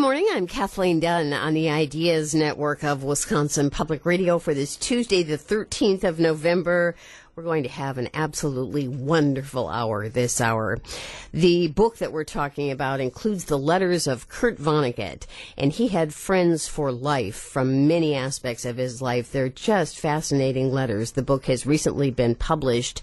morning. I'm Kathleen Dunn on the Ideas Network of Wisconsin Public Radio for this Tuesday, the 13th of November. We're going to have an absolutely wonderful hour this hour. The book that we're talking about includes the letters of Kurt Vonnegut, and he had friends for life from many aspects of his life. They're just fascinating letters. The book has recently been published,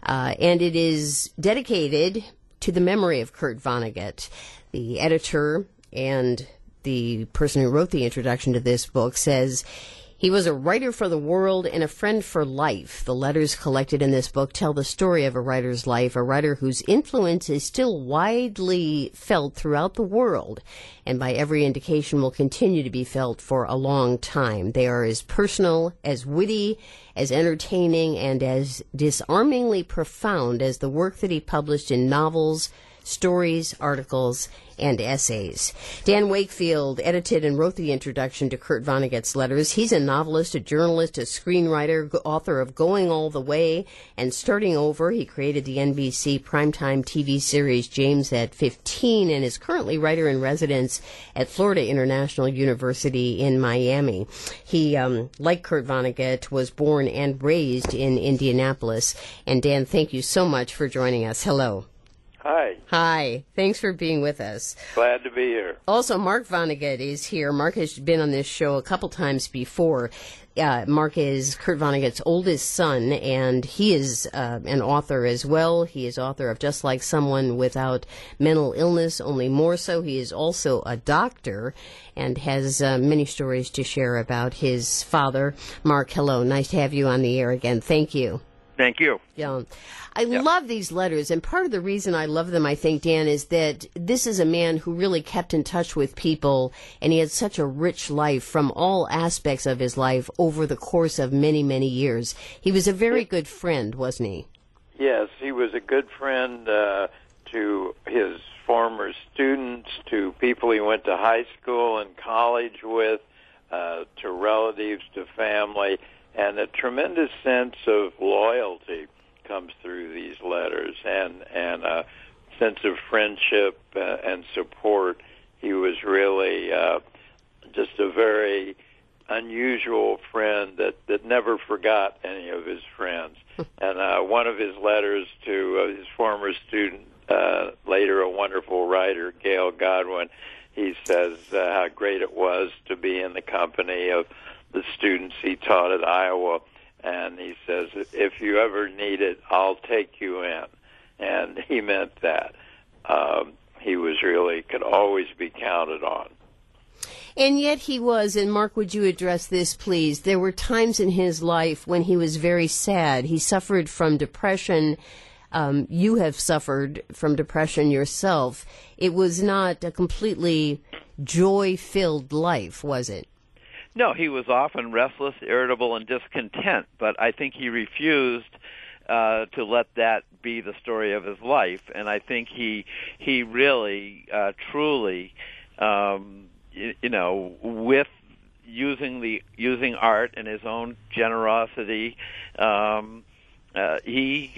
and it is dedicated to the memory of Kurt Vonnegut. The editor and the person who wrote the introduction to this book says, he was a writer for the world and a friend for life. The letters collected in this book tell the story of a writer's life, a writer whose influence is still widely felt throughout the world, and by every indication will continue to be felt for a long time. They are as personal, as witty, as entertaining, and as disarmingly profound as the work that he published in novels, stories, articles, and essays. Dan Wakefield edited and wrote the introduction to Kurt Vonnegut's letters. He's a novelist, a journalist, a screenwriter, author of Going All the Way and Starting Over. He created the NBC primetime TV series James at 15 and is currently writer-in-residence at Florida International University in Miami. He, like Kurt Vonnegut, was born and raised in Indianapolis. And Dan, thank you so much for joining us. Hello. Hi. Hi. Thanks for being with us. Glad to be here. Also, Mark Vonnegut is here. Mark has been on this show a couple times before. Mark is Kurt Vonnegut's oldest son, and he is an author as well. He is author of Just Like Someone Without Mental Illness, only more so. He is also a doctor and has many stories to share about his father. Mark, hello. Nice to have you on the air again. Thank you. Thank you. Yeah. I love these letters, and part of the reason I love them, I think, Dan, is that this is a man who really kept in touch with people, and he had such a rich life from all aspects of his life over the course of many, many years. He was a very good friend, wasn't he? Yes, he was a good friend to his former students, to people he went to high school and college with, to relatives, to family, and a tremendous sense of loyalty comes through these letters, and a sense of friendship and support. He was really just a very unusual friend that never forgot any of his friends. And one of his letters to his former student, later a wonderful writer, Gail Godwin, he says how great it was to be in the company of the students he taught at Iowa. And he says, if you ever need it, I'll take you in. And he meant that. He was really, could always be counted on. And yet he was, and Mark, would you address this, please? There were times in his life when he was very sad. He suffered from depression. You have suffered from depression yourself. It was not a completely joy-filled life, was it? No, he was often restless, irritable, and discontent, but I think he refused to let that be the story of his life, and I think he really, truly, with using art and his own generosity, he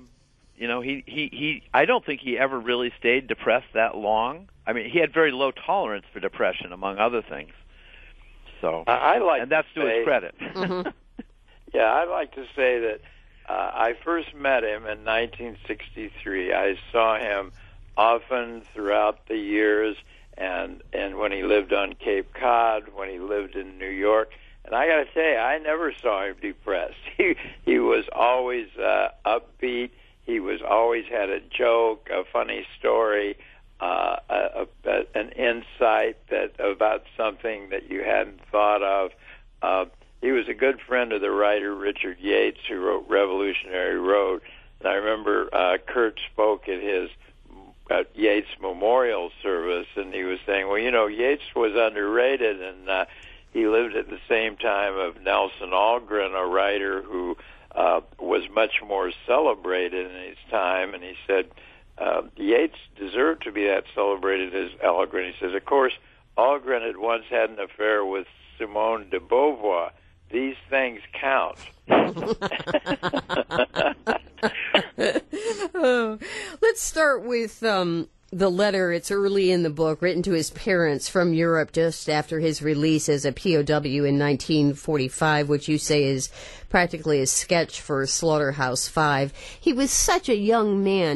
I don't think he ever really stayed depressed that long. I mean, he had very low tolerance for depression, among other things. So, and that's to his credit. Mm-hmm. Yeah, I'd like to say that I first met him in 1963. I saw him often throughout the years, and when he lived on Cape Cod, when he lived in New York. And I got to tell you, I never saw him depressed. He was always upbeat. He was always had a joke, a funny story, an insight about something that you hadn't thought of. He was a good friend of the writer Richard Yates, who wrote Revolutionary Road. And I remember Kurt spoke at his Yates memorial service, and he was saying, well, Yates was underrated, and he lived at the same time of Nelson Algren, a writer who was much more celebrated in his time. And he said, Yates deserved to be that celebrated as Algren. He says, of course, Algren had once had an affair with Simone de Beauvoir. These things count. Let's start with the letter, it's early in the book, written to his parents from Europe just after his release as a POW in 1945, which you say is practically a sketch for Slaughterhouse-Five. He was such a young man.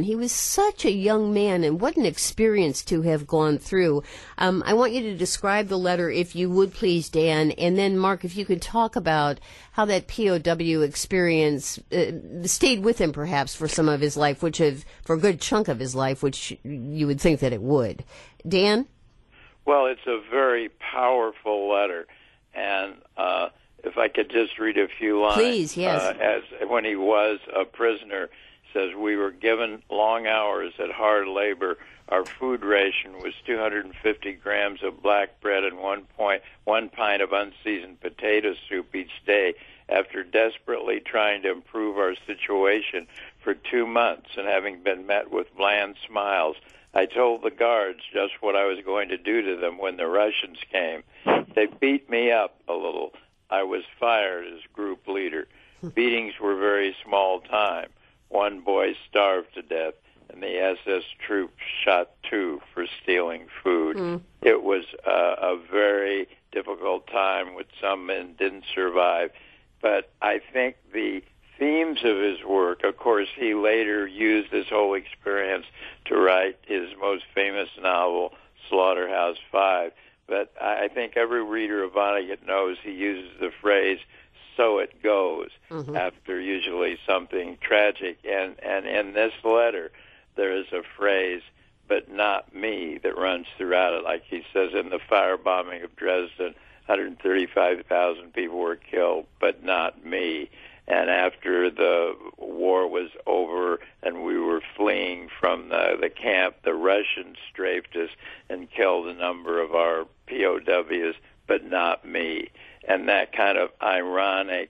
And what an experience to have gone through. I want you to describe the letter, if you would please, Dan, and then, Mark, if you could talk about how that POW experience stayed with him, perhaps, for some of his life, for a good chunk of his life, which you would think that it would. Dan? Well, it's a very powerful letter, and if I could just read a few lines. Please, yes. As when he was a prisoner, says, we were given long hours at hard labor. Our food ration was 250 grams of black bread and 1 pint of unseasoned potato soup each day. After desperately trying to improve our situation for 2 months and having been met with bland smiles, I told the guards just what I was going to do to them when the Russians came. They beat me up a little. I was fired as group leader. Beatings were very small time. One boy starved to death, and the SS troops shot 2 for stealing food. It was a very difficult time, with some men didn't survive. But I think the themes of his work, of course, he later used this whole experience to write his most famous novel, Slaughterhouse-Five. But I think every reader of Vonnegut knows he uses the phrase, so it goes, after usually something tragic. And in this letter, there is a phrase, but not me, that runs throughout it. Like he says, in the firebombing of Dresden, 135,000 people were killed, but not me. And after the war was over and we were fleeing from the camp, the Russians strafed us and killed a number of our POWs, but not me. And that kind of ironic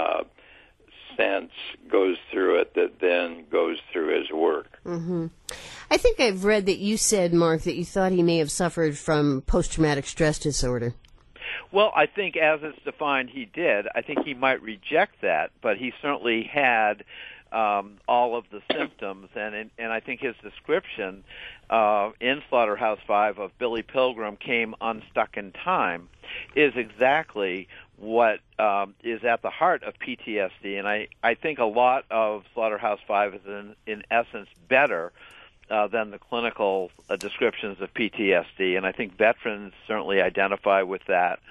sense goes through it that then goes through his work. I think I've read that you said, Mark, that you thought he may have suffered from post-traumatic stress disorder. Well, I think as it's defined, he did. I think he might reject that, but he certainly had all of the symptoms, and I think his description in Slaughterhouse-Five of Billy Pilgrim came unstuck in time is exactly what is at the heart of PTSD, and I think a lot of Slaughterhouse-Five is in essence better than the clinical descriptions of PTSD, and I think veterans certainly identify with that.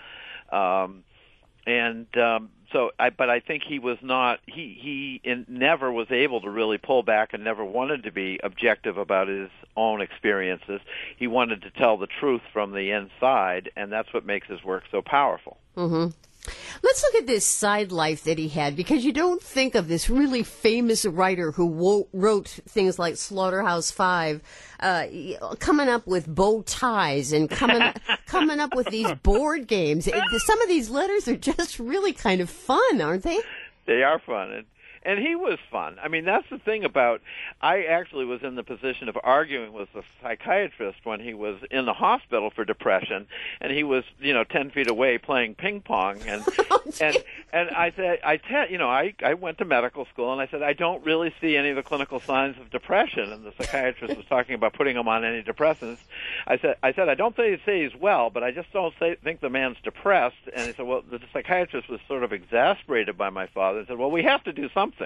But I think he was not. He never was able to really pull back and never wanted to be objective about his own experiences. He wanted to tell the truth from the inside, and that's what makes his work so powerful. Let's look at this side life that he had, because you don't think of this really famous writer who wrote things like Slaughterhouse-Five coming up with bow ties and coming up with these board games. Some of these letters are just really kind of fun, aren't they? They are fun. And he was fun. I mean, that's the thing about, I actually was in the position of arguing with a psychiatrist when he was in the hospital for depression, and he was, 10 feet away playing ping pong, and I said, I went to medical school, and I said, I don't really see any of the clinical signs of depression, and the psychiatrist was talking about putting him on antidepressants. I said, I don't say he's well, but I just don't think the man's depressed, and he said, well, the psychiatrist was sort of exasperated by my father, and said, well, we have to do something.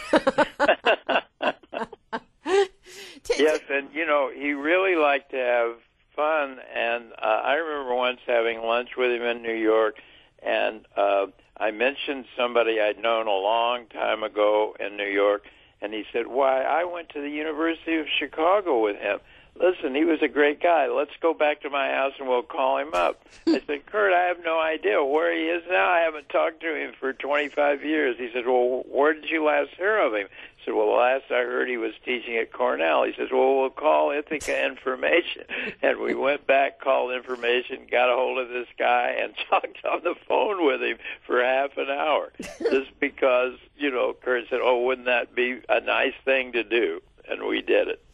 Yes, and he really liked to have fun, and I remember once having lunch with him in New York, and I mentioned somebody I'd known a long time ago in New York, and he said, why, I went to the University of Chicago with him. Listen, he was a great guy. Let's go back to my house and we'll call him up. I said, Kurt, I have no idea where he is now. I haven't talked to him for 25 years. He said, well, where did you last hear of him? I said, well, last I heard he was teaching at Cornell. He says, well, we'll call Ithaca Information. And we went back, called Information, got a hold of this guy, and talked on the phone with him for half an hour. Just because, Kurt said, oh, wouldn't that be a nice thing to do? And we did it.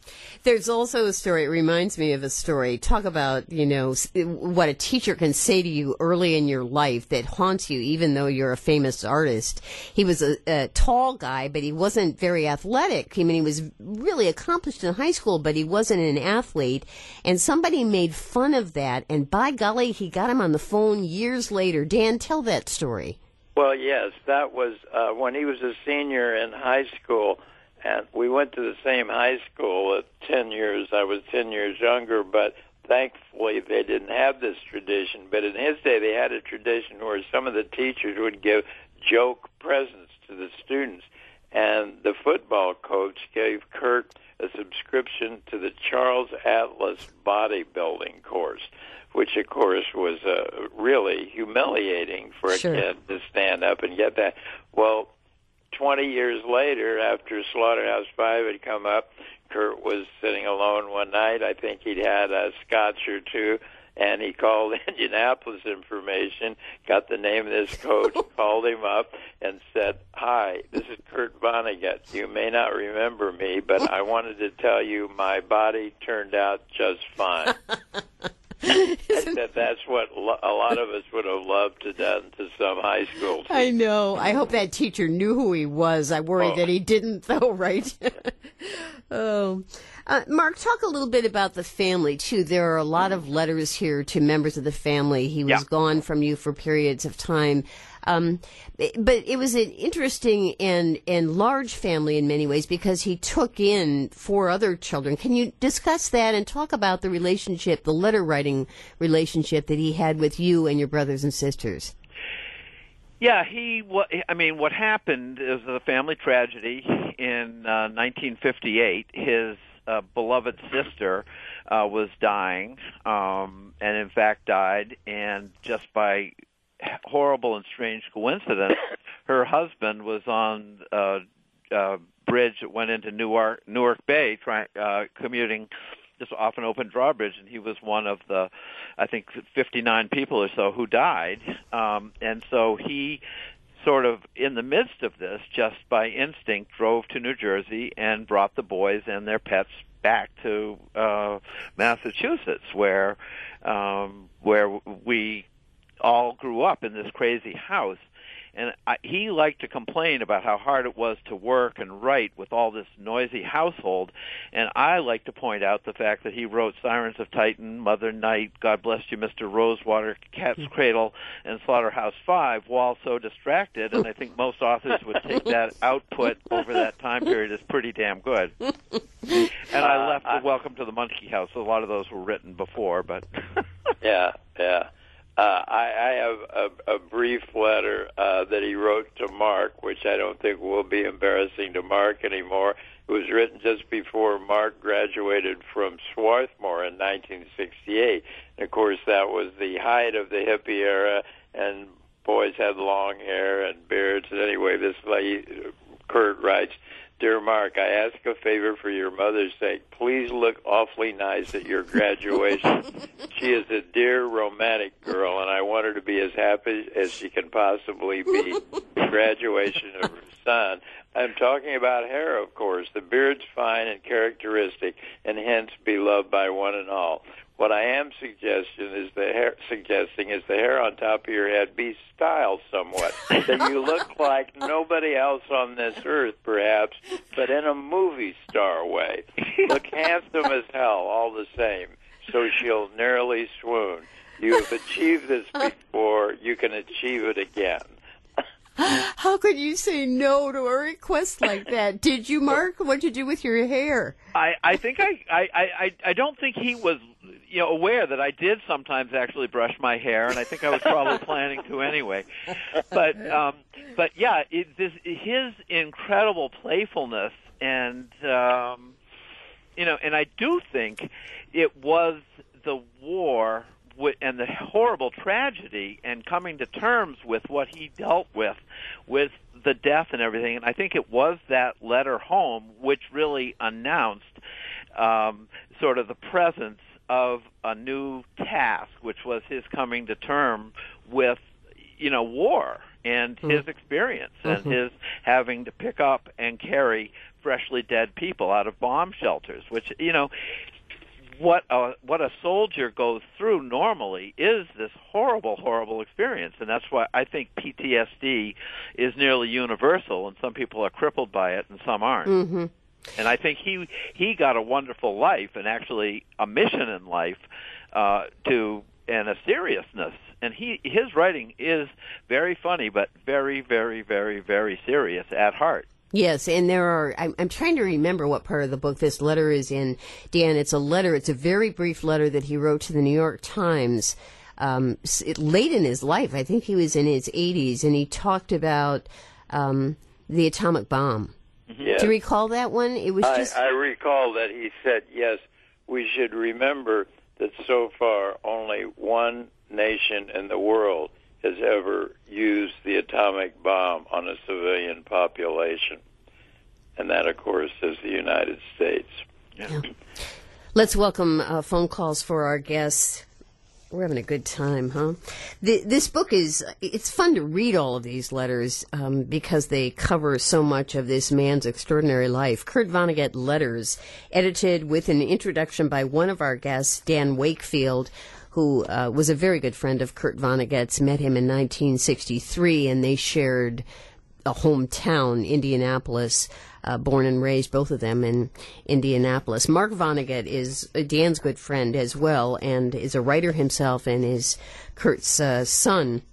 There's also a story, it reminds me of a story. Talk about, what a teacher can say to you early in your life that haunts you, even though you're a famous artist. He was a tall guy, but he wasn't very athletic. I mean, he was really accomplished in high school, but he wasn't an athlete. And somebody made fun of that, and by golly, he got him on the phone years later. Dan, tell that story. Well, yes, that was when he was a senior in high school. And we went to the same high school at 10 years. I was 10 years younger, but thankfully they didn't have this tradition. But in his day, they had a tradition where some of the teachers would give joke presents to the students. And the football coach gave Kurt a subscription to the Charles Atlas bodybuilding course, which, of course, was really humiliating for a kid to stand up and get that. Well, 20 years later, after Slaughterhouse-Five had come up, Kurt was sitting alone one night. I think he'd had a scotch or two, and he called Indianapolis information, got the name of this coach, called him up, and said, "Hi, this is Kurt Vonnegut. You may not remember me, but I wanted to tell you my body turned out just fine." I said that's what a lot of us would have loved to done to some high school teacher. I know. I hope that teacher knew who he was. I worry that he didn't, though, right? Mark, talk a little bit about the family, too. There are a lot of letters here to members of the family. He was gone from you for periods of time. But it was an interesting and large family in many ways because he took in 4 other children. Can you discuss that and talk about the relationship, the letter-writing relationship that he had with you and your brothers and sisters? Yeah, what happened is a family tragedy in 1958. His beloved sister was dying, and in fact died, and just by horrible and strange coincidence, her husband was on a bridge that went into Newark Bay, commuting just off an open drawbridge, and he was one of the, I think, 59 people or so who died. And so he sort of, in the midst of this, just by instinct, drove to New Jersey and brought the boys and their pets back to Massachusetts, where we all grew up in this crazy house. And he liked to complain about how hard it was to work and write with all this noisy household. And I like to point out the fact that he wrote Sirens of Titan, Mother Night, God Bless You, Mr. Rosewater, Cat's Cradle, and Slaughterhouse-Five while so distracted. And I think most authors would take that output over that time period as pretty damn good. And I left the Welcome to the Monkey House. A lot of those were written before, but... Yeah. I have a brief letter that he wrote to Mark, which I don't think will be embarrassing to Mark anymore. It was written just before Mark graduated from Swarthmore in 1968. And, of course, that was the height of the hippie era, and boys had long hair and beards. And anyway, this lady, Kurt, writes, "Dear Mark, I ask a favor for your mother's sake. Please look awfully nice at your graduation. She is a dear romantic girl, and I want her to be as happy as she can possibly be at the graduation of her son." I'm talking about hair, of course. The beard's fine and characteristic, and hence beloved by one and all. What I am suggesting is the hair on top of your head be styled somewhat, that you look like nobody else on this earth, perhaps, but in a movie star way. Look handsome as hell, all the same, so she'll nearly swoon. You have achieved this before, you can achieve it again. How could you say no to a request like that? Did you, Mark? What'd you do with your hair? I think I don't think he was aware that I did sometimes actually brush my hair, and I think I was probably planning to anyway. But yeah, his incredible playfulness, and and I do think it was the war and the horrible tragedy and coming to terms with what he dealt with the death and everything. And I think it was that letter home which really announced sort of the presence of a new task, which was his coming to term with, war and his experience and his having to pick up and carry freshly dead people out of bomb shelters, which, what a soldier goes through normally is this horrible, horrible experience. And that's why I think PTSD is nearly universal, and some people are crippled by it and some aren't. Mm-hmm. And I think he got a wonderful life and actually a mission in life and a seriousness. And his writing is very funny, but very, very, very, very serious at heart. Yes, and I'm trying to remember what part of the book this letter is in. Dan, it's a very brief letter that he wrote to the New York Times late in his life. I think he was in his 80s, and he talked about the atomic bomb. Yes. Do you recall that one? It was I recall that he said, yes, we should remember that so far only one nation in the world has ever used the atomic bomb on a civilian population. And that, of course, is the United States. Yeah. Let's welcome phone calls for our guests. We're having a good time, huh? This book it's fun to read all of these letters because they cover so much of this man's extraordinary life. Kurt Vonnegut Letters, edited with an introduction by one of our guests, Dan Wakefield, who was a very good friend of Kurt Vonnegut's, met him in 1963, and they shared a hometown, Indianapolis, born and raised, both of them in Indianapolis. Mark Vonnegut is Dan's good friend as well, and is a writer himself, and is Kurt's son.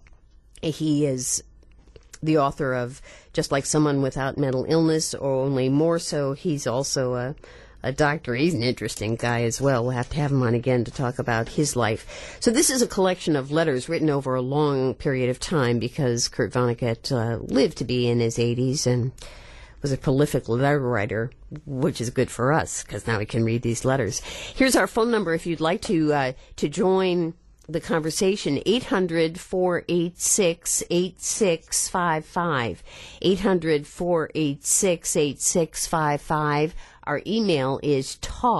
He is the author of Just Like Someone Without Mental Illness, or Only More So. He's also a doctor. He's an interesting guy as well. We'll have to have him on again to talk about his life. So this is a collection of letters written over a long period of time, because Kurt Vonnegut lived to be in his 80s and was a prolific letter writer, which is good for us because now we can read these letters. Here's our phone number if you'd like to join the conversation, 800-486-8655, 800-486-8655. Our email is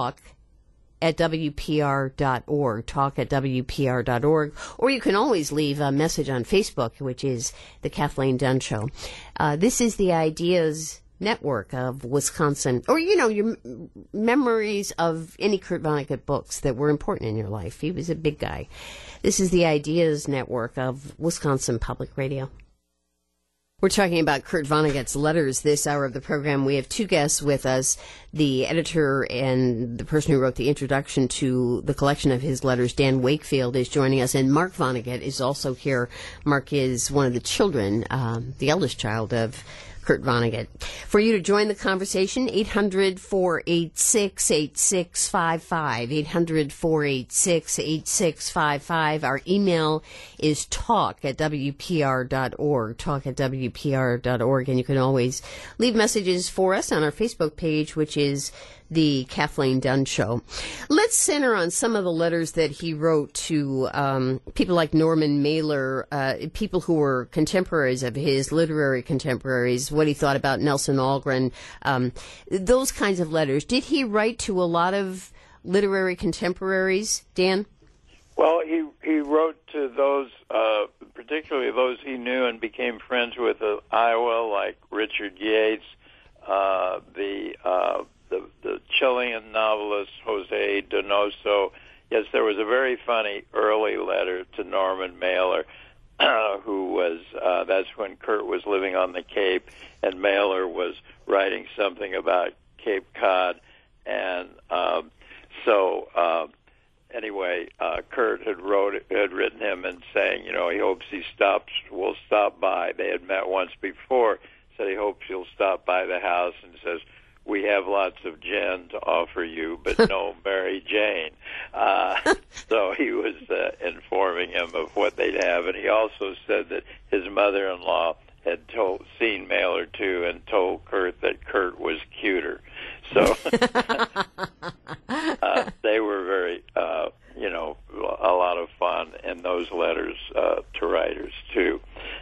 talk@wpr.org, talk@wpr.org, or you can always leave a message on Facebook, which is The Kathleen Dunn Show. This is the Ideas Network of Wisconsin, or, your memories of any Kurt Vonnegut books that were important in your life. He was a big guy. This is the Ideas Network of Wisconsin Public Radio. We're talking about Kurt Vonnegut's letters this hour of the program. We have two guests with us, the editor and the person who wrote the introduction to the collection of his letters. Dan Wakefield is joining us, and Mark Vonnegut is also here. Mark is one of the children, the eldest child of Kurt Vonnegut. For you to join the conversation, 800-486-8655, 800-486-8655. Our email is talk@wpr.org, talk@wpr.org, and you can always leave messages for us on our Facebook page, which is The Kathleen Dunn Show. Let's center on some of the letters that he wrote to people like Norman Mailer, people who were contemporaries of his, literary contemporaries, what he thought about Nelson Algren, those kinds of letters. Did he write to a lot of literary contemporaries, Dan? Well, he wrote to those, particularly those he knew and became friends with in Iowa, like Richard Yates, the Chilean novelist Jose Donoso. Yes, there was a very funny early letter to Norman Mailer, who was, that's when Kurt was living on the Cape, and Mailer was writing something about Cape Cod. And anyway, Kurt had written him and saying, he hopes will stop by. They had met once before, said he hopes he'll stop by the house, and says, we have lots of gin to offer you, but no Mary Jane. So he was informing him of what they'd have, and he also said that his mother-in-law had seen Mailer too, and told Kurt that Kurt was cuter. So they were very, a lot of fun in those letters to writers too.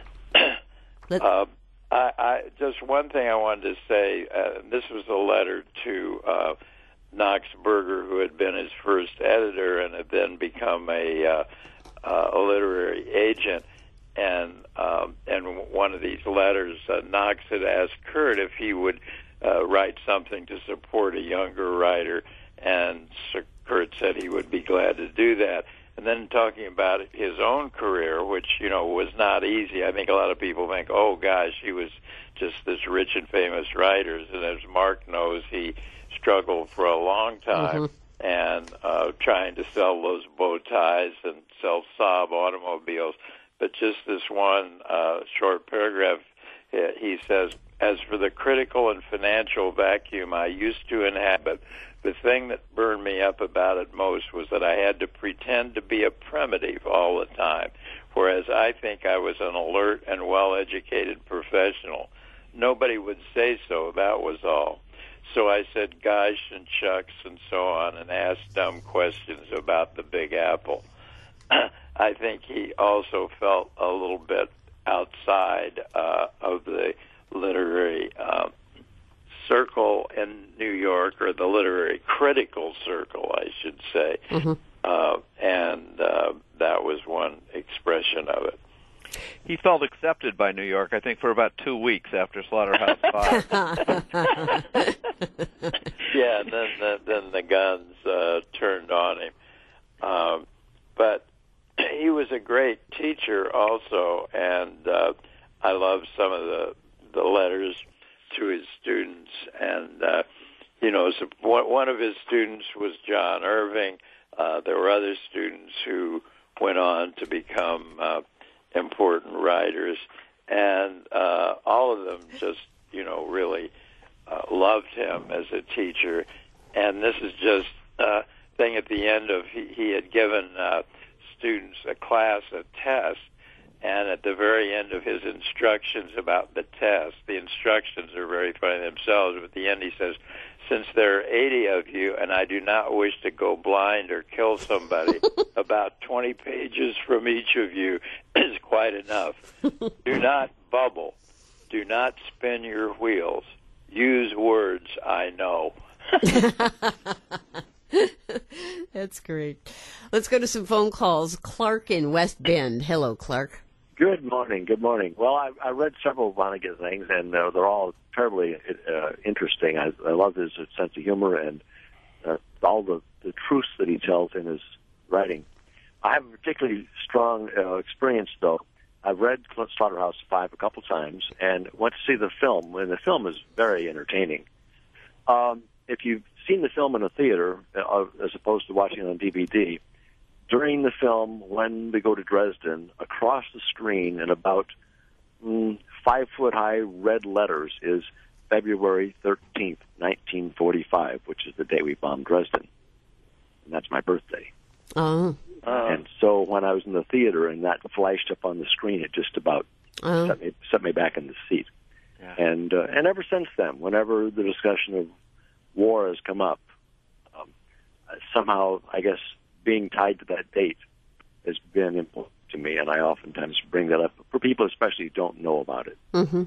I just one thing I wanted to say, this was a letter to Knox Berger, who had been his first editor and had then become a literary agent. And one of these letters, Knox had asked Kurt if he would write something to support a younger writer, and Kurt said he would be glad to do that. And then talking about his own career, which, was not easy. I think a lot of people think, oh, gosh, he was just this rich and famous writer. And as Mark knows, he struggled for a long time and trying to sell those bow ties and sell Saab automobiles. But just this one short paragraph, he says, as for the critical and financial vacuum I used to inhabit, the thing that burned me up about it most was that I had to pretend to be a primitive all the time, whereas I think I was an alert and well-educated professional. Nobody would say so, that was all. So I said gosh and shucks and so on and asked dumb questions about the Big Apple. I think he also felt a little bit outside of the literary circle in New York, or the literary critical circle, I should say. And that was one expression of it. He felt accepted by New York, I think, for about 2 weeks after Slaughterhouse-Five. Yeah, and then the guns turned on him. But he was a great teacher also, and I love some of the letters to his students. And, so one of his students was John Irving. There were other students who went on to become important writers, and all of them just, really loved him as a teacher. And this is just a thing at the end of, he had given students a test, and at the very end of his instructions about the test, the instructions are very funny themselves, but at the end he says, since there are 80 of you and I do not wish to go blind or kill somebody, about 20 pages from each of you is quite enough. Do not bubble. Do not spin your wheels. Use words I know. That's great. Let's go to some phone calls. Clark in West Bend. Hello, Clark. Good morning. Good morning. Well, I read several Vonnegut things, and they're all terribly interesting. I love his sense of humor and all the truths that he tells in his writing. I have a particularly strong experience, though. I've read Slaughterhouse-Five a couple times and went to see the film, and the film is very entertaining. If you've seen the film in a theater as opposed to watching it on DVD, during the film, when they go to Dresden, across the screen in about 5-foot-high red letters is February 13th, 1945, which is the day we bombed Dresden. And that's my birthday. And so when I was in the theater and that flashed up on the screen, it just about set me back in the seat. Yeah. And ever since then, whenever the discussion of war has come up, somehow, I guess, being tied to that date has been important to me, and I oftentimes bring that up for people especially who don't know about it.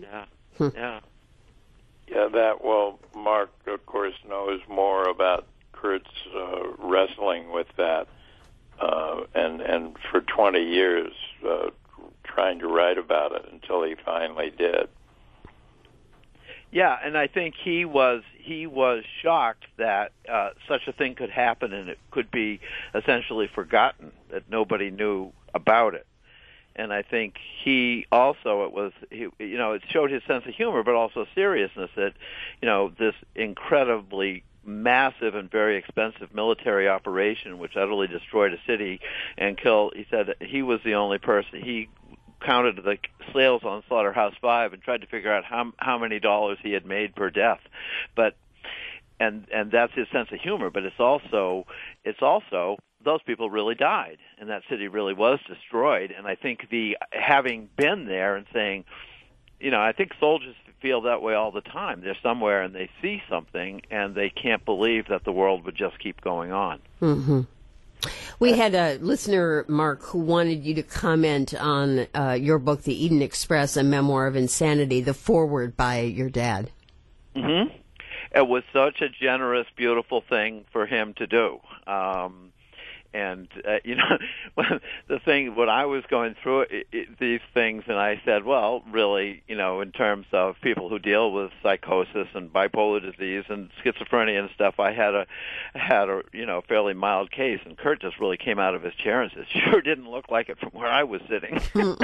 Mark, of course, knows more about Kurt's wrestling with that, and for 20 years trying to write about it until he finally did. Yeah, and I think he was shocked that such a thing could happen and it could be essentially forgotten, that nobody knew about it. And I think he also it showed his sense of humor, but also seriousness that this incredibly massive and very expensive military operation which utterly destroyed a city and killed. He said that he was the only person. He counted the sales on Slaughterhouse-Five and tried to figure out how many dollars he had made per death, but and that's his sense of humor. But it's also those people really died, and that city really was destroyed. And I think having been there and saying, I think soldiers feel that way all the time. They're somewhere and they see something and they can't believe that the world would just keep going on. Mm-hmm. We had a listener, Mark, who wanted you to comment on your book, The Eden Express, A Memoir of Insanity, the foreword by your dad. Mm-hmm. It was such a generous, beautiful thing for him to do. And the thing when I was going through these things, and I said, well, really, in terms of people who deal with psychosis and bipolar disease and schizophrenia and stuff, I had a fairly mild case. And Kurt just really came out of his chair and said, "Sure didn't look like it from where I was sitting."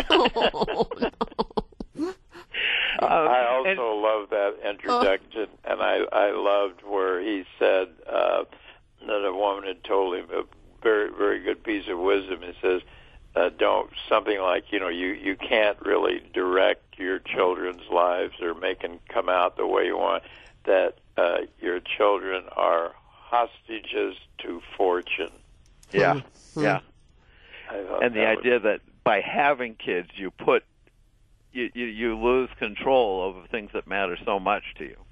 I also love that introduction, and I loved where he said that a woman had told him a very, very good piece of wisdom. He says, don't, something like, you can't really direct your children's lives or make them come out the way you want, that your children are hostages to fortune. Yeah, yeah. And the idea that by having kids, you lose control over things that matter so much to you.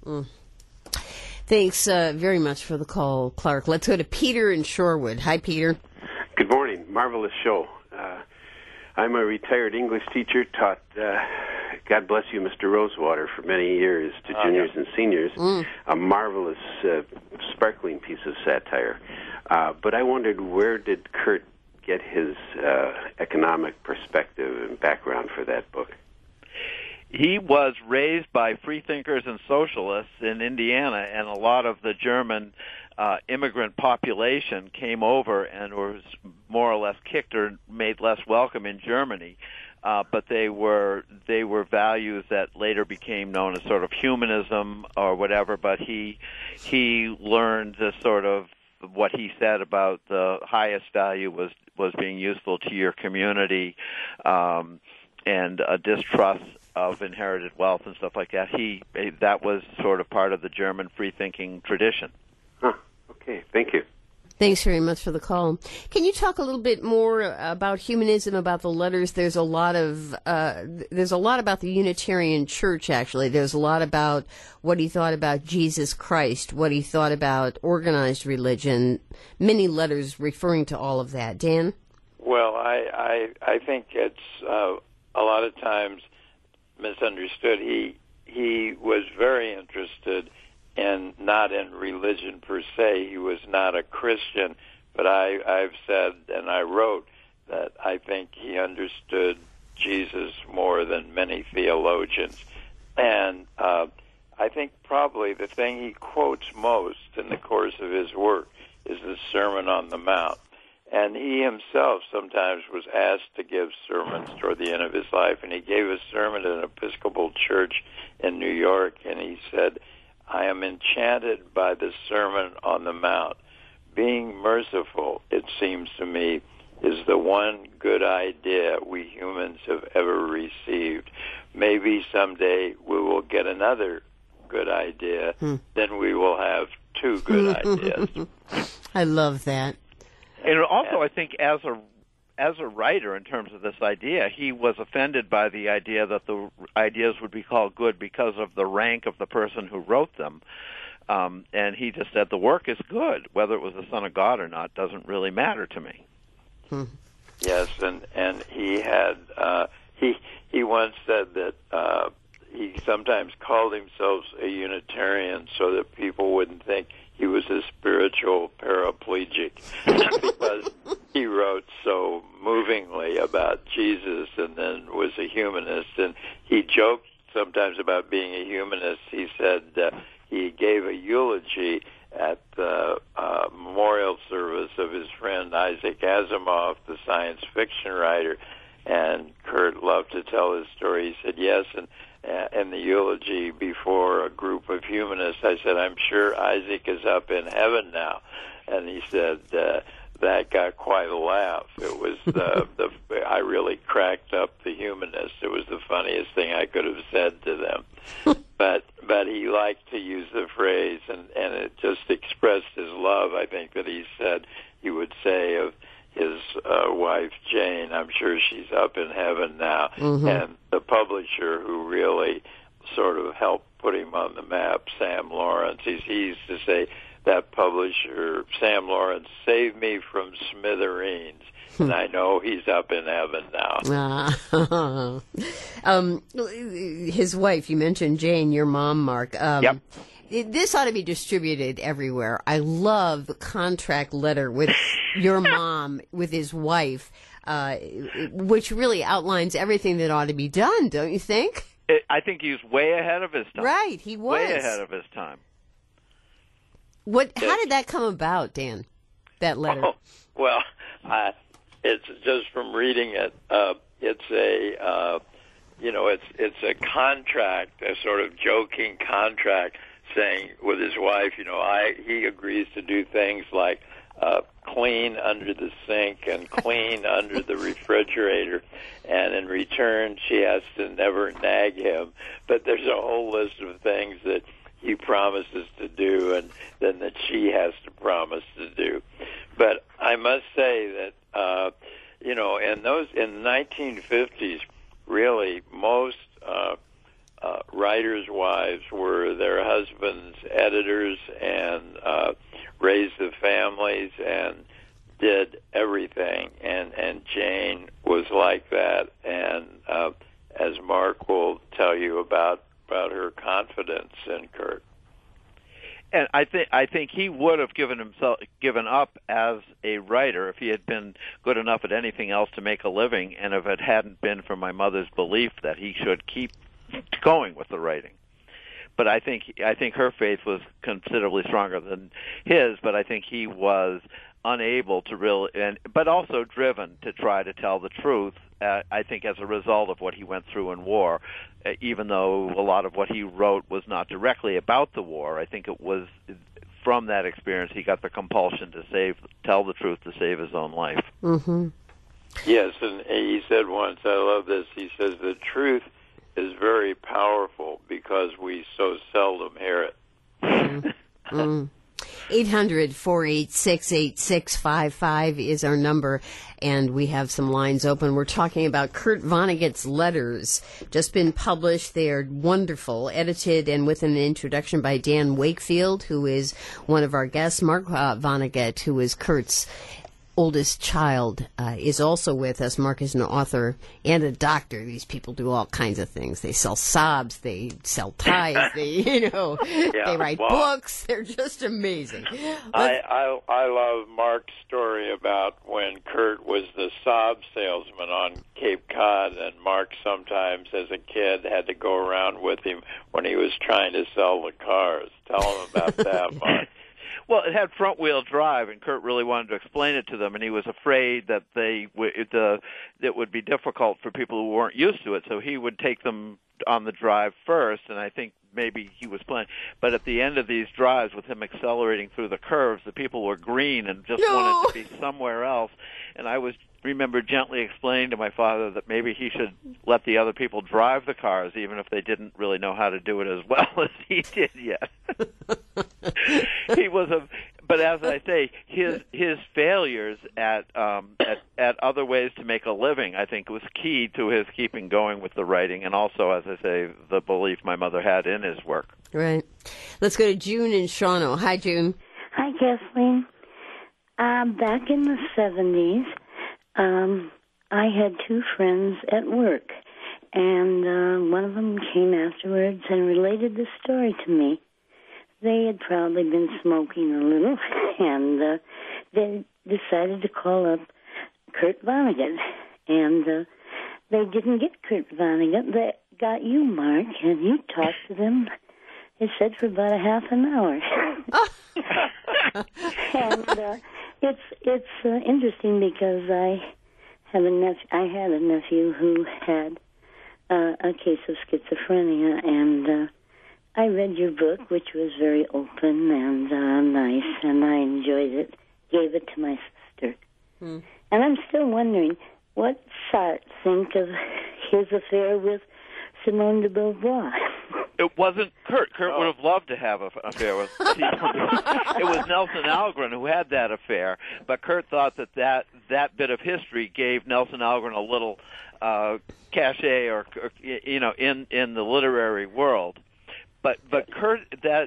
Thanks very much for the call, Clark. Let's go to Peter in Shorewood. Hi, Peter. Good morning. Marvelous show. I'm a retired English teacher, taught, God bless you, Mr. Rosewater, for many years to juniors and seniors. A marvelous, sparkling piece of satire. But I wondered, where did Kurt get his economic perspective and background for that book? He was raised by freethinkers and socialists in Indiana, and a lot of the German immigrant population came over and was more or less kicked or made less welcome in Germany. But they were values that later became known as sort of humanism or whatever. But he learned the sort of what he said about the highest value was being useful to your community, and a distrust of inherited wealth and stuff like that. That was sort of part of the German free-thinking tradition. Okay, thank you. Thanks very much for the call. Can you talk a little bit more about humanism, about the letters? There's a lot about the Unitarian Church, actually. There's a lot about what he thought about Jesus Christ, what he thought about organized religion, many letters referring to all of that. Dan? Well, I think it's a lot of times misunderstood. He was very interested not in religion per se. He was not a Christian, but I've said and I wrote that I think he understood Jesus more than many theologians. And I think probably the thing he quotes most in the course of his work is the Sermon on the Mount. And he himself sometimes was asked to give sermons toward the end of his life, and he gave a sermon at an Episcopal church in New York, and he said, "I am enchanted by the Sermon on the Mount. Being merciful, it seems to me, is the one good idea we humans have ever received. Maybe someday we will get another good idea, then we will have two good ideas." I love that. And also, I think as a writer, in terms of this idea, he was offended by the idea that the ideas would be called good because of the rank of the person who wrote them. And he just said, the work is good. Whether it was the Son of God or not doesn't really matter to me. Yes, and he had he once said that he sometimes called himself a Unitarian so that people wouldn't think he was a spiritual paraplegic because he wrote so movingly about Jesus and then was a humanist. And he joked sometimes about being a humanist. He said he gave a eulogy at the memorial service of his friend Isaac Asimov, the science fiction writer. And Kurt loved to tell his story. He said, yes, and in the eulogy before a group of humanists, I said, I'm sure Isaac is up in heaven now. And he said, that got quite a laugh. It was I really cracked up the humanists. It was the funniest thing I could have said to them. But he liked to use the phrase, and it just expressed his love, I think, that he said he would say of his wife, Jane. I'm sure she's up in heaven now. And the publisher who really sort of helped put him on the map, Sam Lawrence, he used to say, that publisher, Sam Lawrence, saved me from smithereens, and I know he's up in heaven now. His wife, you mentioned Jane, your mom, Mark. Yep. This ought to be distributed everywhere. I love the contract letter with your mom, with his wife, which really outlines everything that ought to be done, don't you think? I think he was way ahead of his time. Right, he was. Way ahead of his time. How did that come about, Dan, that letter? Oh, well, it's just from reading it. It's a, it's a contract, a sort of joking contract, saying with his wife, he agrees to do things like clean under the sink and clean under the refrigerator, and in return she has to never nag him. But there's a whole list of things that he promises to do and then that she has to promise to do. But I must say that, in the 1950s, really most writers' wives were their husbands' editors and raised the families and did everything. And Jane was like that. And as Mark will tell you about her confidence in Kurt. And I think he would have given up as a writer if he had been good enough at anything else to make a living, and if it hadn't been for my mother's belief that he should keep going with the writing. But I think her faith was considerably stronger than his. But I think he was unable to really, but also driven to try to tell the truth. I think as a result of what he went through in war, even though a lot of what he wrote was not directly about the war, I think it was from that experience he got the compulsion to tell the truth to save his own life. Mm-hmm. Yes, and he said once, I love this, he says, the truth is very powerful because we so seldom hear it. Mm-hmm. 800-486-8655 is our number, and we have some lines open. We're talking about Kurt Vonnegut's letters, just been published. They are wonderful, edited and with an introduction by Dan Wakefield, who is one of our guests. Mark Vonnegut, who is Kurt's oldest child, is also with us. Mark is an author and a doctor. These people do all kinds of things. They sell sobs, they sell ties, they write books. They're just amazing. I love Mark's story about when Kurt was the sob salesman on Cape Cod, and Mark sometimes as a kid had to go around with him when he was trying to sell the cars. Tell him about that, Mark. Well, it had front-wheel drive, and Kurt really wanted to explain it to them, and he was afraid that it would be difficult for people who weren't used to it, so he would take them on the drive first, and I think maybe he was planning. But at the end of these drives, with him accelerating through the curves, the people were green and just wanted to be somewhere else, and I remember gently explaining to my father that maybe he should let the other people drive the cars, even if they didn't really know how to do it as well as he did yet. But as I say, his failures at other ways to make a living, I think, was key to his keeping going with the writing, and also, as I say, the belief my mother had in his work. Right. Let's go to June in Shawano. Hi, June. Hi, Kathleen. Back in the 70s, I had two friends at work, and one of them came afterwards and related the story to me. They had probably been smoking a little, and they decided to call up Kurt Vonnegut. And they didn't get Kurt Vonnegut. They got you, Mark, and you talked to them, it said, for about a half an hour. And it's interesting because I had a nephew who had a case of schizophrenia, and I read your book, which was very open and nice, and I enjoyed it. Gave it to my sister. And I'm still wondering, what Sartre think of his affair with Simone de Beauvoir? It wasn't Kurt. Kurt would have loved to have an affair with Simone. It was Nelson Algren who had that affair, but Kurt thought that bit of history gave Nelson Algren a little cachet, or in the literary world. But Kurt,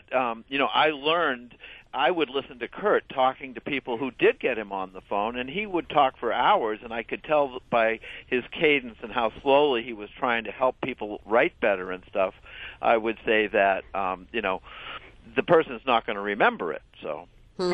I would listen to Kurt talking to people who did get him on the phone, and he would talk for hours, and I could tell by his cadence and how slowly he was trying to help people write better and stuff. I would say that, the person's not going to remember it. So,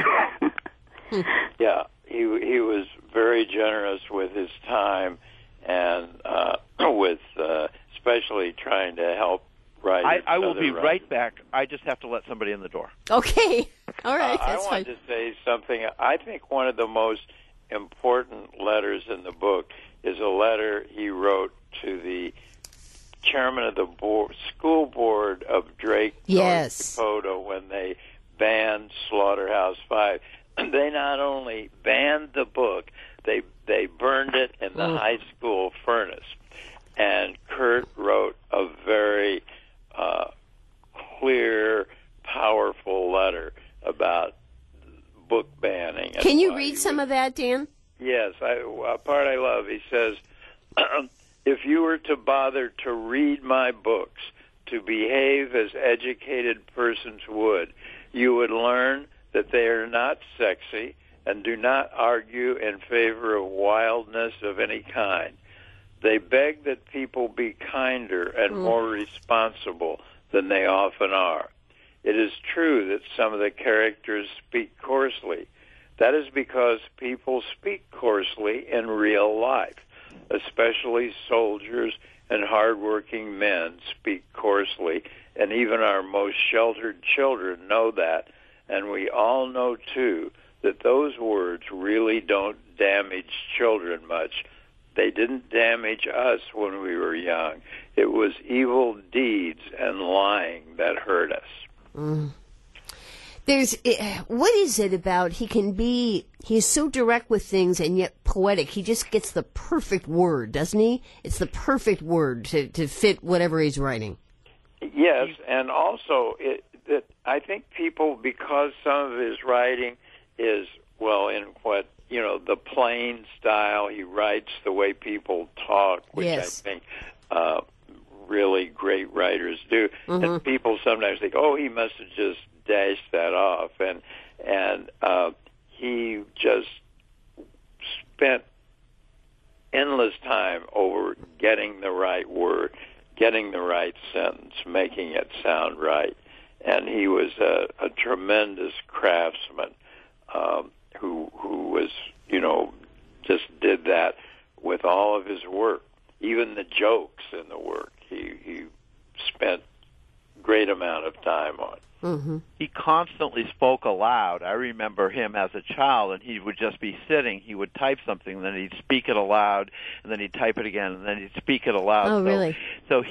yeah, he was very generous with his time and with especially trying to help writers. I will be writers. right back. I just have to let somebody in the door. Okay. All right. I That's want fine. to say something. I think one of the most important letters in the book is a letter he wrote to the chairman of the school board of Drake, Yes. North Dakota, when they banned Slaughterhouse-Five. They not only banned the book, they burned it in the high school furnace. And Kurt wrote a very clear, powerful letter about book banning. Can you read some of that, Dan? Yes, a part I love. He says, if you were to bother to read my books, to behave as educated persons would, you would learn that they are not sexy and do not argue in favor of wildness of any kind. They beg that people be kinder and more responsible than they often are. It is true that some of the characters speak coarsely. That is because people speak coarsely in real life, especially soldiers and hardworking men speak coarsely, and even our most sheltered children know that, and we all know, too, that those words really don't damage children much. They didn't damage us when we were young. It was evil deeds and lying that hurt us. What is it about he's so direct with things and yet poetic. He just gets the perfect word, doesn't he? It's the perfect word to fit whatever he's writing. Yes, and also that I think people, because some of his writing is, well, in what, the plain style, he writes the way people talk, which Yes. I think really great writers do. And people sometimes think, oh, he must have just dashed that off. And he just spent endless time over getting the right word, getting the right sentence, making it sound right. And he was a tremendous craftsman who was, just did that with all of his work, even the jokes in the work. He spent great amount of time on. Mm-hmm. He constantly spoke aloud. I remember him as a child, and he would just be sitting. He would type something, and then he'd speak it aloud, and then he'd type it again, and then he'd speak it aloud. Oh, really? So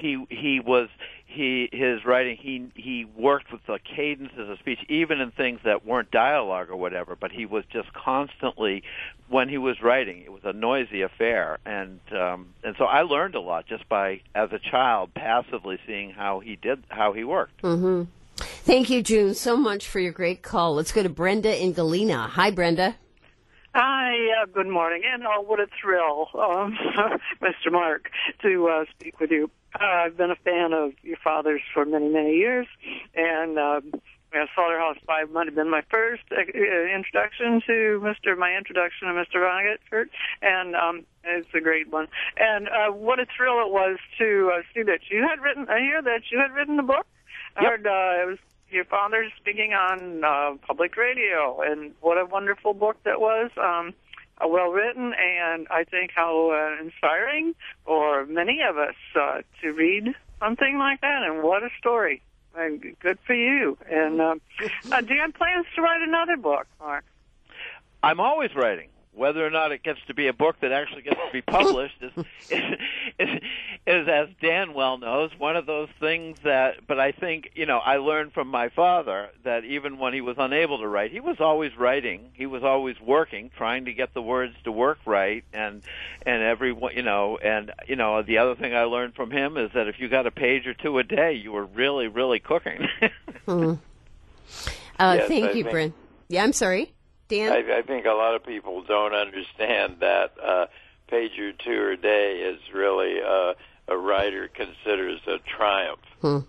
his writing, he worked with the cadences of speech, even in things that weren't dialogue or whatever. But he was just constantly, when he was writing, it was a noisy affair, and so I learned a lot just by, as a child, passively seeing how he worked. Mm-hmm. Thank you, June, so much for your great call. Let's go to Brenda in Galena. Hi, Brenda. Hi, good morning. And what a thrill, Mr. Mark, to speak with you. I've been a fan of your father's for many, many years, and Slaughterhouse-Five might have been my first introduction to Mr. Vonnegut, Kurt, and it's a great one. And what a thrill it was to see that you had written. I hear that you had written the book. I heard it was your father speaking on public radio, and what a wonderful book that was. Well written, and I think how inspiring for many of us to read something like that. And what a story! And good for you. And do you have plans to write another book, Mark? I'm always writing. Whether or not it gets to be a book that actually gets to be published is, as Dan well knows, one of those things that, but I think, I learned from my father that even when he was unable to write, he was always writing. He was always working, trying to get the words to work right. And everyone, the other thing I learned from him is that if you got a page or two a day, you were really, really cooking. Yes, thank you, Brent. Yeah, I'm sorry. Dan? I think a lot of people don't understand that page or two a day is really a writer considers a triumph.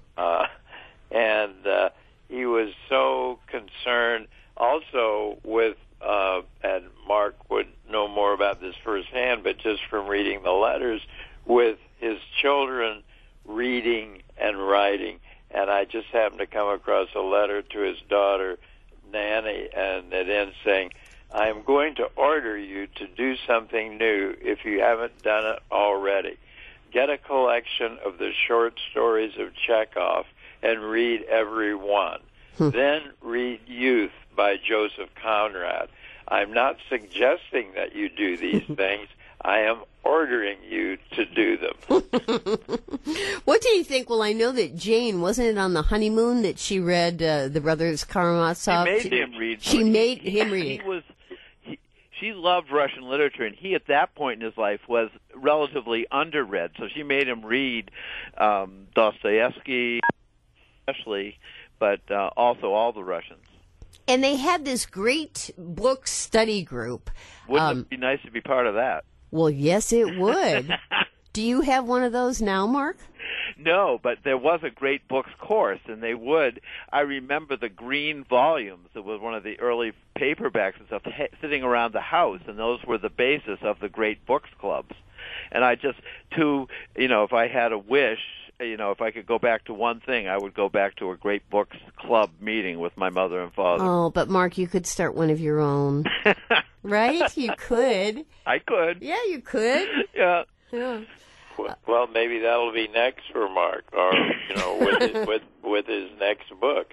And he was so concerned also with, and Mark would know more about this firsthand, but just from reading the letters, with his children reading and writing. and I just happened to come across a letter to his daughter, Nanny, and it ends saying, I am going to order you to do something new if you haven't done it already. Get a collection of the short stories of Chekhov and read every one. Then read Youth by Joseph Conrad. I'm not suggesting that you do these things. I am ordering you to do them. What do you think? Well, I know that Jane, wasn't it on the honeymoon that she read the Brothers Karamazov? She made him read. She made him read it. She loved Russian literature, and he, at that point in his life, was relatively underread. So she made him read Dostoevsky, especially, but also all the Russians. And they had this great book study group. Wouldn't it be nice to be part of that? Well, yes, it would. Do you have one of those now, Mark? No, but there was a great books course, and they would. I remember the green volumes. It was one of the early paperbacks and stuff sitting around the house, and those were the basis of the great books clubs. And I just, if I had a wish, if I could go back to one thing, I would go back to a great books club meeting with my mother and father. Oh, but Mark, you could start one of your own. Right? You could. I could. Yeah, you could. Yeah. Well, maybe that'll be next for Mark, or with his next book.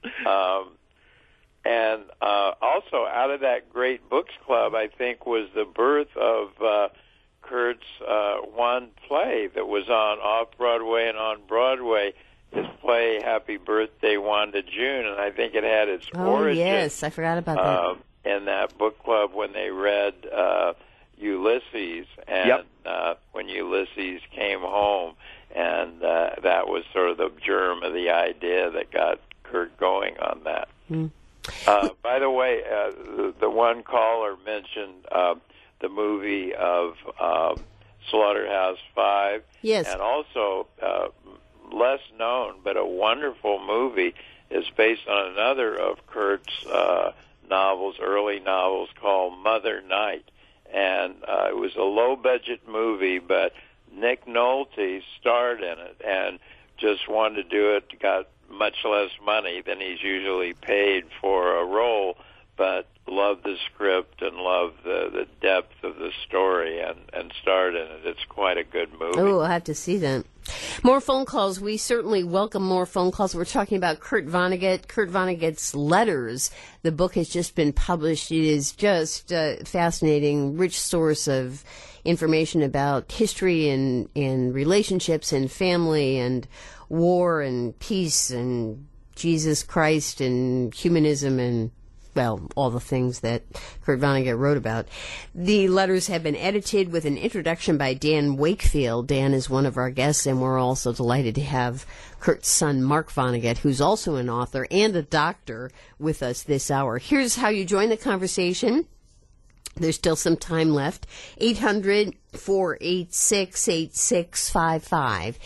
And also, out of that great books club, I think was the birth of Kurt's one play that was on off-Broadway and on Broadway, his play Happy Birthday, Wanda June, and I think it had its origin. Oh, yes, I forgot about that. In that book club when they read Ulysses, and when Ulysses came home, and that was sort of the germ of the idea that got Kurt going on that. By the way, the one caller mentioned the movie of Slaughterhouse-Five, yes, and also less known but a wonderful movie is based on another of Kurt's early novels called Mother Night. And it was a low-budget movie, but Nick Nolte starred in it and just wanted to do it, got much less money than he's usually paid for a role, but loved the script and loved the depth of the story and starred in it. It's quite a good movie. Oh, I'll have to see that. More phone calls. We certainly welcome more phone calls. We're talking about Kurt Vonnegut. Kurt Vonnegut's Letters. The book has just been published. It is just a fascinating, rich source of information about history and relationships and family and war and peace and Jesus Christ and humanism and, well, all the things that Kurt Vonnegut wrote about. The letters have been edited with an introduction by Dan Wakefield. Dan is one of our guests, and we're also delighted to have Kurt's son, Mark Vonnegut, who's also an author and a doctor, with us this hour. Here's how you join the conversation. There's still some time left. 800-486-8655.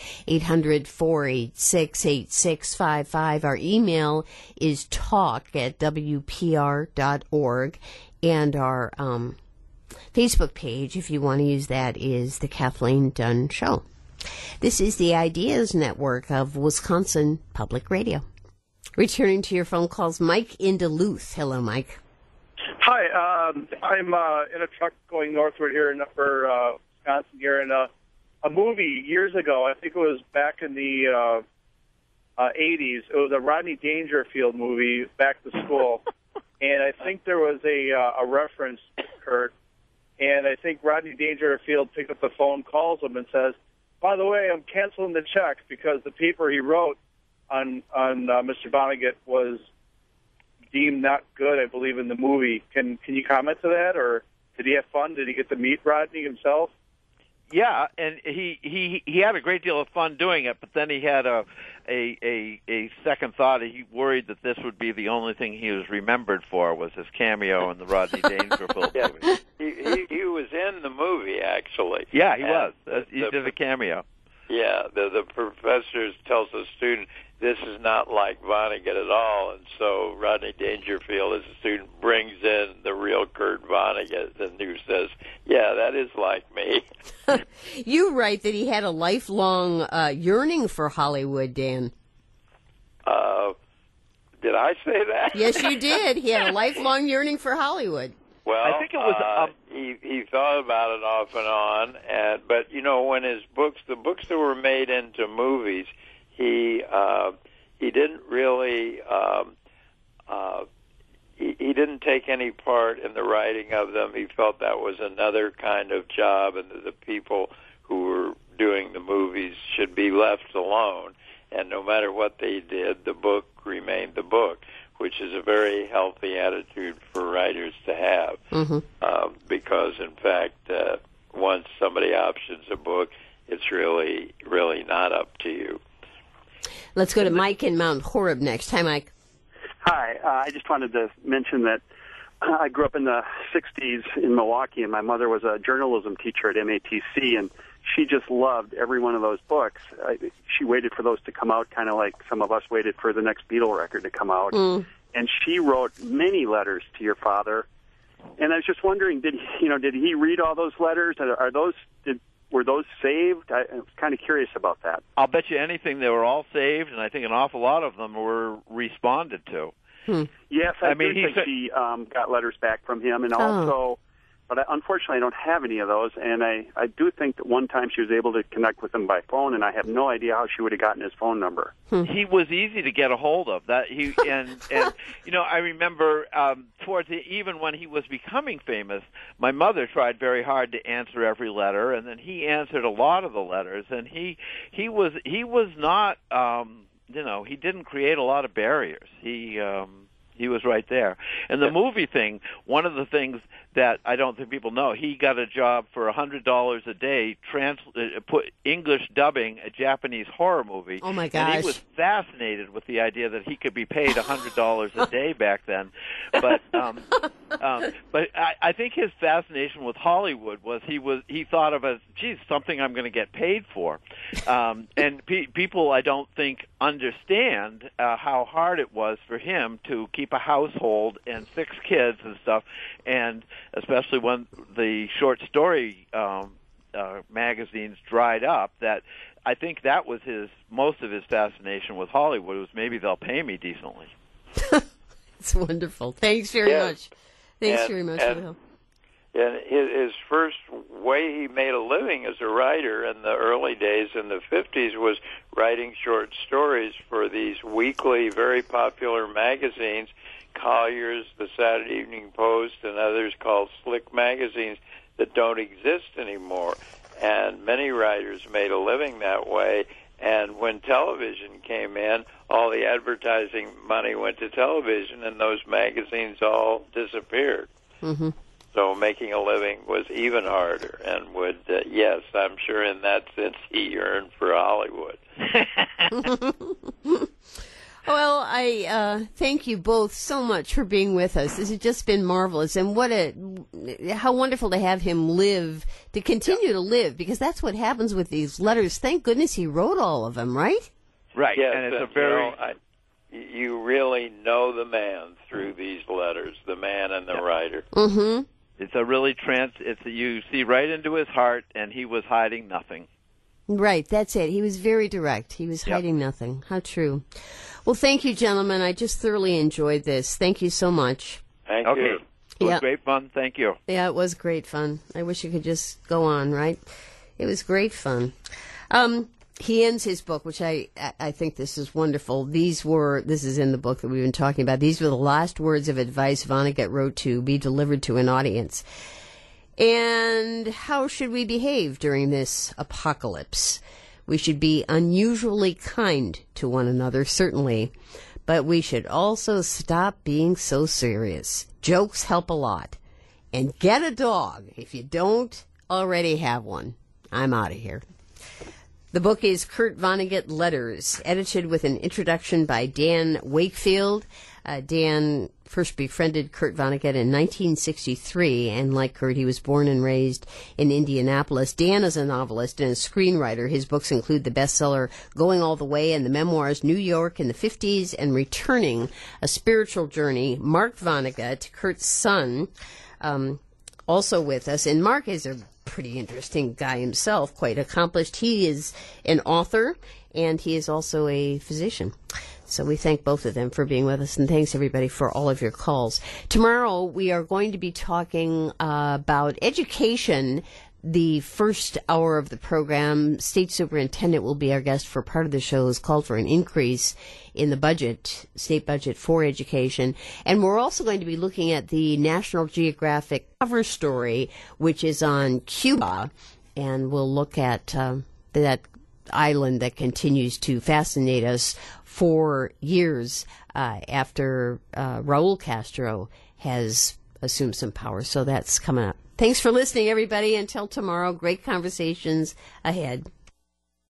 800-486-8655. Our email is talk@wpr.org. And our Facebook page, if you want to use that, is The Kathleen Dunn Show. This is the Ideas Network of Wisconsin Public Radio. Returning to your phone calls, Mike in Duluth. Hello, Mike. Hi, I'm in a truck going northward here in upper Wisconsin here, and a movie years ago, I think it was back in the 80s, it was a Rodney Dangerfield movie, Back to School, and I think there was a reference to Kurt, and I think Rodney Dangerfield picked up the phone, calls him, and says, by the way, I'm canceling the check because the paper he wrote on Mr. Vonnegut was deemed not good, I believe, in the movie. Can you comment to that, or did he have fun? Did he get to meet Rodney himself? Yeah, and he had a great deal of fun doing it, but then he had a second thought. He worried that this would be the only thing he was remembered for was his cameo in the Rodney Dangerfield movie. He was in the movie, actually. Yeah, he was. He did a cameo. Yeah, the professor tells the student, this is not like Vonnegut at all, and so Rodney Dangerfield, as a student, brings in the real Kurt Vonnegut, and who says, yeah, that is like me. You write that he had a lifelong yearning for Hollywood, Dan. Did I say that? Yes, you did. He had a lifelong yearning for Hollywood. Well, I think it was he thought about it off and on, but when the books that were made into movies, he didn't really he didn't take any part in the writing of them. He felt that was another kind of job, and that the people who were doing the movies should be left alone. And no matter what they did, the book remained the book, which is a very healthy attitude for writers to have. Because, in fact, once somebody options a book, it's really, really not up to you. Let's go to Mike in Mount Horeb next. Hi, Mike. Hi. I just wanted to mention that I grew up in the 60s in Milwaukee, and my mother was a journalism teacher at MATC, and she just loved every one of those books. She waited for those to come out, kind of like some of us waited for the next Beatle record to come out. And she wrote many letters to your father. And I was just wondering, did he read all those letters? Were those saved? I was kind of curious about that. I'll bet you anything they were all saved, and I think an awful lot of them were responded to. Yes, I do think she got letters back from him, and also, but unfortunately I don't have any of those, and I do think that one time she was able to connect with him by phone, and I have no idea how she would have gotten his phone number. He was easy to get a hold of. I remember even when he was becoming famous, my mother tried very hard to answer every letter, and then he answered a lot of the letters, and he was not he didn't create a lot of barriers. He was right there. And the movie thing, one of the things that I don't think people know, he got a job for $100 a day, put English dubbing a Japanese horror movie. Oh, my gosh. And he was fascinated with the idea that he could be paid $100 a day back then. But I think his fascination with Hollywood was he thought of as, geez, something I'm going to get paid for. And people, I don't think, understand how hard it was for him to keep a household and 6 kids and stuff, and especially when the short story magazines dried up, that I think that was most of his fascination with Hollywood was maybe they'll pay me decently. It's wonderful. Thanks very much. Thanks very much for the help. And his first way he made a living as a writer in the early days in the 50s was writing short stories for these weekly, very popular magazines, Collier's, the Saturday Evening Post, and others called Slick magazines that don't exist anymore. And many writers made a living that way. And when television came in, all the advertising money went to television, and those magazines all disappeared. So making a living was even harder, and would, yes, I'm sure in that sense he yearned for Hollywood. Well, I thank you both so much for being with us. This has just been marvelous, and how wonderful to have him to continue to live, because that's what happens with these letters. Thank goodness he wrote all of them, right? Right, yes, and it's a very... you really know the man through these letters, the man and the writer. It's a really you see right into his heart, and he was hiding nothing. Right, that's it. He was very direct. He was hiding nothing. How true. Well, thank you, gentlemen. I just thoroughly enjoyed this. Thank you so much. Thank you. It was great fun. Thank you. Yeah, it was great fun. I wish it could just go on, right? It was great fun. He ends his book, which I think this is wonderful. This is in the book that we've been talking about. These were the last words of advice Vonnegut wrote to be delivered to an audience. And how should we behave during this apocalypse? We should be unusually kind to one another, certainly, but we should also stop being so serious. Jokes help a lot. And get a dog if you don't already have one. I'm out of here. The book is Kurt Vonnegut Letters, edited with an introduction by Dan Wakefield. Dan first befriended Kurt Vonnegut in 1963, and like Kurt, he was born and raised in Indianapolis. Dan is a novelist and a screenwriter. His books include the bestseller Going All the Way and the memoirs New York in the 50s and Returning, A Spiritual Journey. Mark Vonnegut, Kurt's son, also with us. And Mark is a pretty interesting guy himself, quite accomplished. He is an author, and he is also a physician. So we thank both of them for being with us, and thanks everybody for all of your calls. Tomorrow we are going to be talking about education. The first hour of the program, State Superintendent will be our guest for part of the show, has called for an increase in the budget, state budget for education. And we're also going to be looking at the National Geographic cover story, which is on Cuba. And we'll look at that island that continues to fascinate us for years after Raul Castro has assumed some power. So that's coming up. Thanks for listening, everybody. Until tomorrow, great conversations ahead.